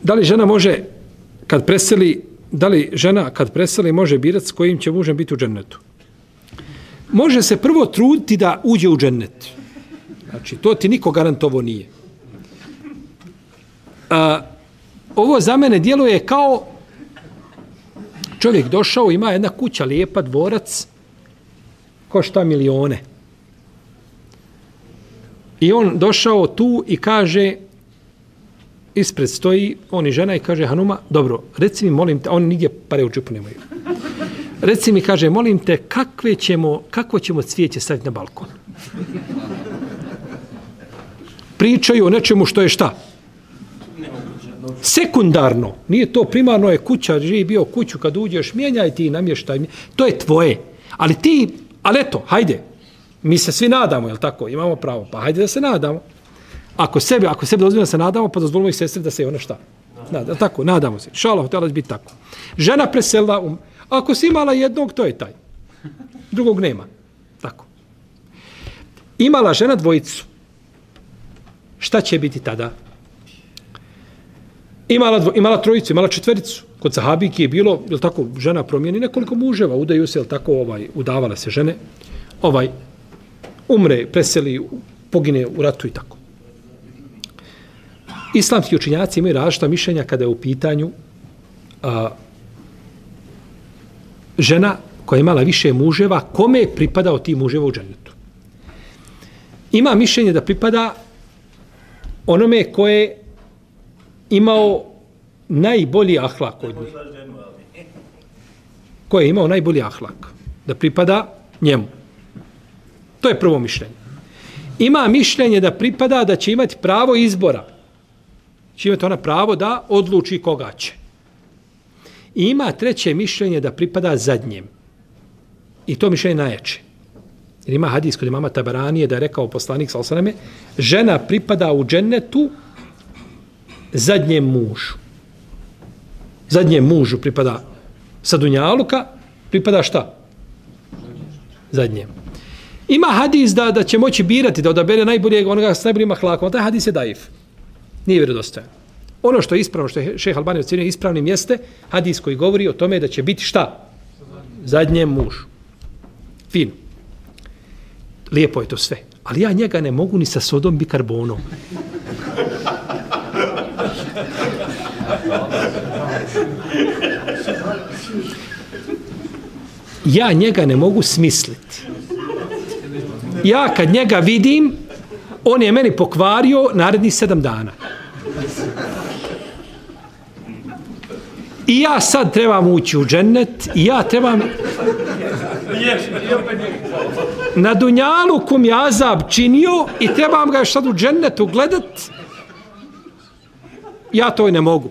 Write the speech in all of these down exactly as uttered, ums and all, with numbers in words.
Da li žena može, kad preseli, da li žena kad preseli može birati s kojim će mužem biti u džennetu? Može se prvo truditi da uđe u džennet. Znači, to ti niko garantovo nije. A, ovo za mene djeluje kao čovjek došao, ima jedna kuća, lijepa, dvorac, košta milione. I on došao tu i kaže, ispred stoji on i žena i kaže, Hanuma, dobro, reci mi, molim te, oni nigdje pare u džepu nemaju. Reci mi, kaže, molim te, kakve ćemo, kakvo ćemo cvijeće staviti na balkon? Pričaju o nečemu što je šta? Sekundarno. Nije to primarno, je kuća, živi bio kuću, kad uđeš, mijenjaj ti, namještaj. To je tvoje. Ali ti, ali eto, hajde, mi se svi nadamo, jel tako? Imamo pravo, pa hajde da se nadamo. Ako sebi, ako sebi dozvolimo da se nadamo, pa dozvolimo i sestri da se i ona šta? Nada, tako, nadamo se. Šala, htjela će biti tako. Žena preselila, um, ako si imala jednog, to je taj. Drugog nema. Tako. Imala žena dvojicu. Šta će biti tada? Imala, dvo, imala trojicu, imala četvericu. Kod sahabiki je bilo, jel tako, žena promijeni nekoliko muževa, udaju se, jel tako, ovaj, udavala se žene, ovaj, umre, preseli, pogine u ratu i tako. Islamski učenjaci imaju različita mišljenja kada je u pitanju a, žena koja je imala više muževa, kome je pripadao ti muževa u džennetu? Ima mišljenje da pripada onome koje je imao najbolji ahlak od njih. Ko je imao najbolji ahlak? Da pripada njemu. To je prvo mišljenje. Ima mišljenje da pripada da će imati pravo izbora. Će imati ona pravo da odluči koga će. I ima treće mišljenje da pripada zadnjem. I to mišljenje najjače. Jer ima hadis kod imama Tabaranije da je rekao poslanik sallallahu alejhi ve selleme, žena pripada u džennetu zadnjem mužu. Zadnjem mužu pripada sa dunjaluka, pripada šta? Zadnjem. Ima hadis da, da će moći birati, da odabere najboljeg, onoga s najboljim ahlakom. Taj hadis je daif. Nije vjerodostojan. Ono što je ispravno, što je šejh Albani ocenio ispravnim jeste hadis koji govori o tome da će biti šta? Zadnjem mužu. Fino. Lijepo je to sve. Ali ja njega ne mogu ni sa sodom bikarbonom. Ja njega ne mogu smisliti. Ja kad njega vidim, on je meni pokvario narednih sedam dana. I ja sad trebam ući u džennet i ja trebam na dunjalu kom je azab činio i trebam ga sad u džennetu gledat. Ja to i ne mogu.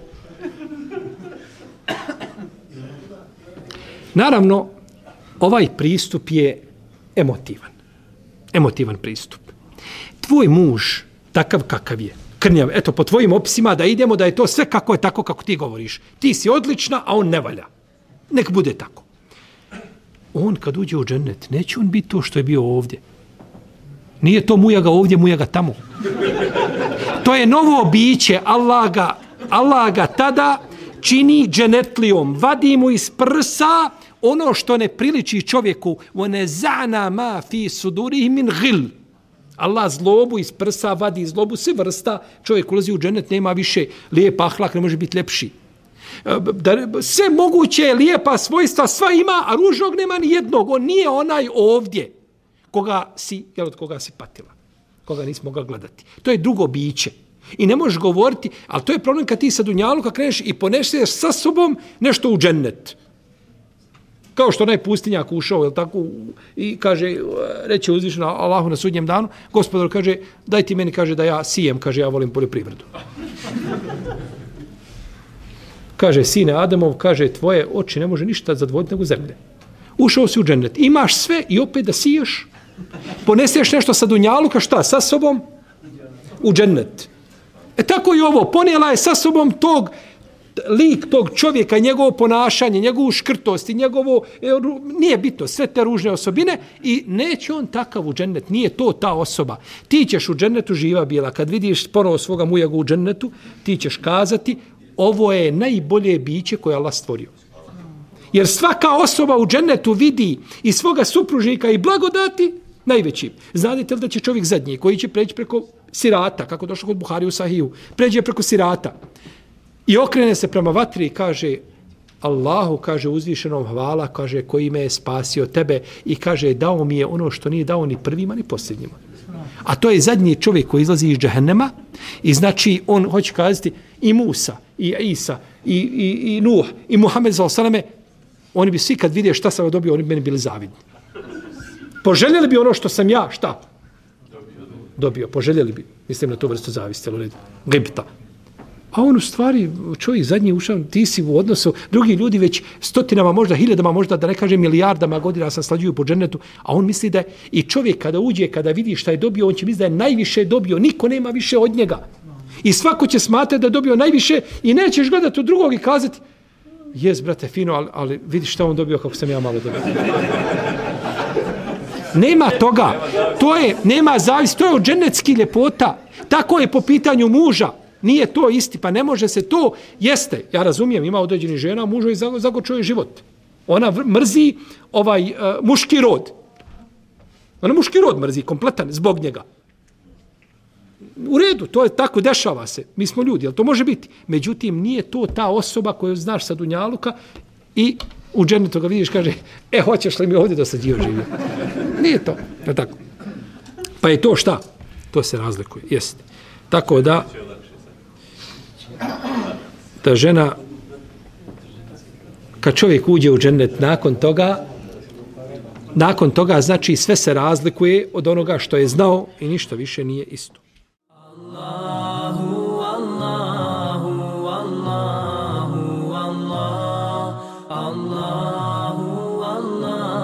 Naravno, ovaj pristup je emotivan. Emotivan pristup. Tvoj muž, takav kakav je, krnjav, eto, po tvojim opisima da idemo da je to sve kako je tako kako ti govoriš. Ti si odlična, a on ne valja. Nek bude tako. On kad uđe u džennet, neće on biti to što je bio ovdje. Nije to mujaga ovdje, mujaga tamo. To je novo biće, Allah ga, Allah ga tada čini dženetlijom, vadi mu iz prsa ono što ne priliči čovjeku. وَنَزَعْنَا مَا فِي سُدُورِهِ مِنْ غِلْ. Allah zlobu iz prsa vadi zlobu, sve vrsta, čovjek ulazi u džennet, nema više lijep ahlak, ne može biti lepši. Sve moguće lijepa svojstva, sva ima, a ružnog nema ni jednog. On nije onaj ovdje koga si, jel, od koga si patila, koga nisi mogla gledati. To je drugo biće. I ne možeš govoriti, ali to je problem kad ti sa dunjaluka kreneš i poneseš sa sobom nešto u džennet. Kao što onaj pustinjak ušao, je tako, i kaže, reče uzvišeno Allahu na sudnjem danu, gospodar kaže, daj ti meni, kaže, da ja sijem, kaže, ja volim poljoprivredu. Kaže, sine Adamov, kaže, tvoje oči ne može ništa zadovoljiti nego zemlje. Ušao si u džennet, imaš sve i opet da siješ, poneseš nešto sa dunjaluka, šta, sa sobom? U džennet. E tako i ovo, ponijela je sa sobom tog, lik tog čovjeka, njegovo ponašanje, njegovu škrtost i njegovo, nije bitno, sve te ružne osobine i neće on takav u džennet, nije to ta osoba. Ti ćeš u džennetu živa bila, kad vidiš ponovo svoga mujaga u džennetu, ti ćeš kazati, ovo je najbolje biće koje Allah stvorio. Jer svaka osoba u džennetu vidi i svoga supružnika i blagodati najveći. Znate li da će čovjek zadnji koji će preći preko sirata, kako došlo kod Buhari u Sahiju, pređe preko sirata i okrene se prema vatri i kaže Allahu, kaže uzvišenom hvala, kaže koji me je spasio tebe i kaže dao mi je ono što nije dao ni prvima ni posljednjima. A to je zadnji čovjek koji izlazi iz džehennema i znači on hoće kazati i Musa, i Isa, i, i, i Nuh, i Muhammed sallallahu alejhi ve selleme, oni bi svi kad vide šta sam dobio, oni bi meni bili zavidni. Poželjeli bi ono što sam ja, šta? Dobio. Poželjeli bi. Mislim na to vrstu zavisti, ali gibta. A on u stvari, čovjek zadnji ušao, ti si u odnosu, drugi ljudi već stotinama, možda hiljadama, možda da ne kažem milijardama godina sam slađuju po džennetu, a on misli da je, i čovjek kada uđe, kada vidi šta je dobio, on će misli da je najviše dobio, niko nema više od njega. I svako će smatrati da je dobio najviše i nećeš gledati od drugog i kazati, jes, brate, fino, ali, ali vidi šta on dobio kako sam ja malo dobio. Nema toga. To je, nema zavis, to je od džennetskih ljepota. Tako je po pitanju muža. Nije to isti, pa ne može se to, jeste, ja razumijem, ima određeni žena, mužo i zagočuje život. Ona mrzi ovaj uh, muški rod. Ona muški rod mrzi, kompletan, zbog njega. U redu, to je tako, dešava se. Mi smo ljudi, jel to može biti? Međutim, nije to ta osoba koju znaš sa Dunjaluka i u džennetu ga vidiš, kaže, e, hoćeš li mi ovdje da sad dio živio? Nije to, je tako. Pa je to šta? To se razlikuje, jeste. Tako da, da žena, kad čovjek uđe u džennet nakon toga, nakon toga znači sve se razlikuje od onoga što je znao i ništa više nije isto. Allahu, Allahu, Allahu, Allah, Allahu, Allah.